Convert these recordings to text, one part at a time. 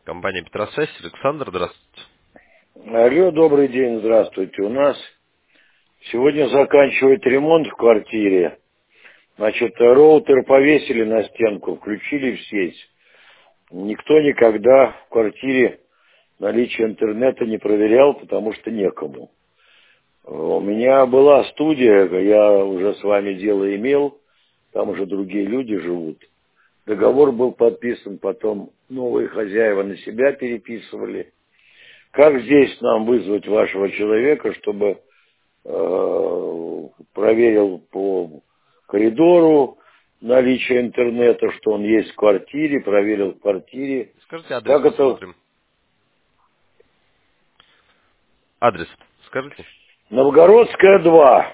Компания Петросвязь. Александр, здравствуйте. Алло, добрый день, здравствуйте. У нас сегодня заканчивает ремонт в квартире. Значит, роутер повесили на стенку, включили в сеть. Никто никогда в квартире наличие интернета не проверял, потому что некому. У меня была студия, я уже с вами дело имел, там уже другие люди живут. Договор был подписан, потом новые хозяева на себя переписывали. Как здесь нам вызвать вашего человека, чтобы проверил по коридору наличие интернета, что он есть в квартире, проверил в квартире. Скажите адрес, Как это? посмотрим. Адрес скажите. Новгородская, 2.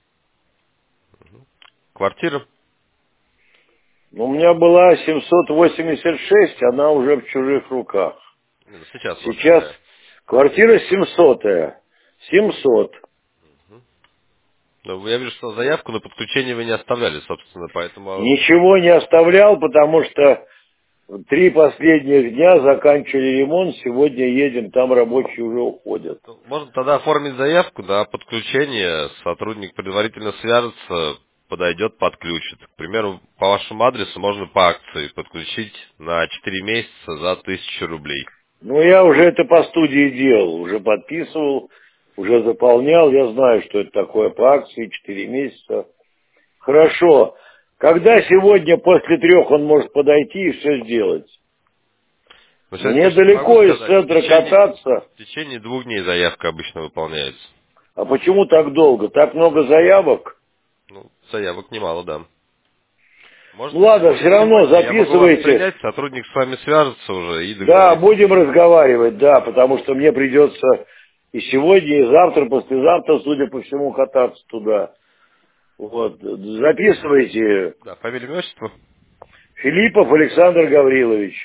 Квартира. У меня была 786, она уже в чужих руках. Сейчас у вас Сейчас какая? квартира 700-я. 700. Ну, я вижу, что заявку на подключение вы не оставляли, собственно, поэтому... Ничего не оставлял, потому что 3 последних дня заканчивали ремонт, сегодня едем, там рабочие уже уходят. Можно тогда оформить заявку на подключение, сотрудник предварительно свяжется, подойдет, подключит. К примеру, по вашему адресу можно по акции подключить на 4 месяца за 1000 рублей. Ну, я уже это по студии делал, уже подписывал, уже заполнял, я знаю, что это такое по акции, 4 месяца. Хорошо. Когда сегодня после 3 он может подойти и все сделать? Но сегодня Мне точно не могу далеко из сказать. центра кататься. В течение 2 дней заявка обычно выполняется. А почему так долго? Так много заявок? Ну, заявок немало, да. Ну Можете ладно, все равно сегодня, я могу вас записывайте. принять, сотрудник с вами свяжется уже и Да, договорится. будем разговаривать, да, потому что мне придется и сегодня, и завтра, послезавтра, судя по всему, кататься туда. Вот, записывайте. Да, фамилия, имя, отчество. Филиппов Александр Гаврилович.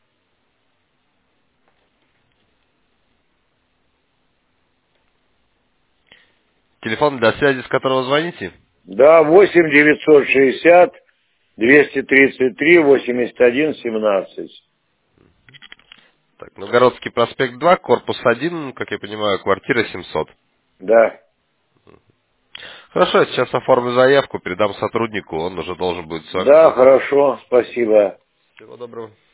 Телефон для связи, с которого звоните. Да, 8 960 233 81 17. Так, Новгородский проспект 2, корпус 1, как я понимаю, квартира 700. Да. Хорошо, я сейчас оформлю заявку, передам сотруднику, он уже должен будет с вами Да, связаться. хорошо, спасибо. Всего доброго.